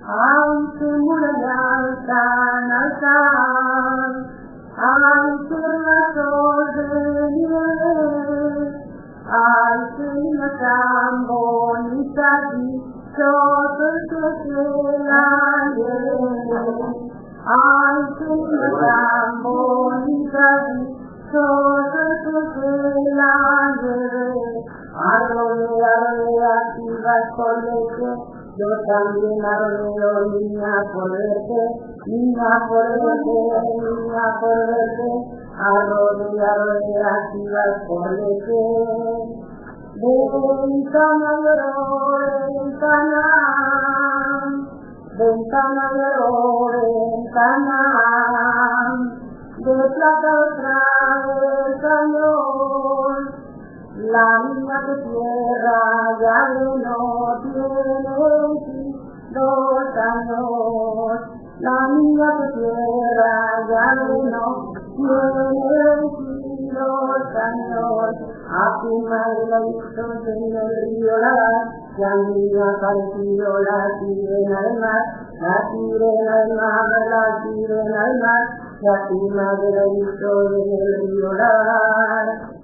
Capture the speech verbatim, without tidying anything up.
aunque muy alta, alta, al ser las de nieve, al ser una tan bonita dichosa que se la lleve, al ser una tan bonita dichosa que se la lleve, arrolle, arrolle, aquí va el colegio. Yo también arreo, niña, por verte, niña, por verte, niña, por verte, arreo, arreo, aquí vas por verte. Ventana lloró, ventana, ventana lloró, ventana, de plata otra vez años. La niña de tierra ya no tiene dos años. La niña de tierra ya no tiene dos años. A tu madre la hizo en el río la la niña partió la sirena al mar, la sirena al mar, la sirena al mar. Y a tu madre la hizo en el río la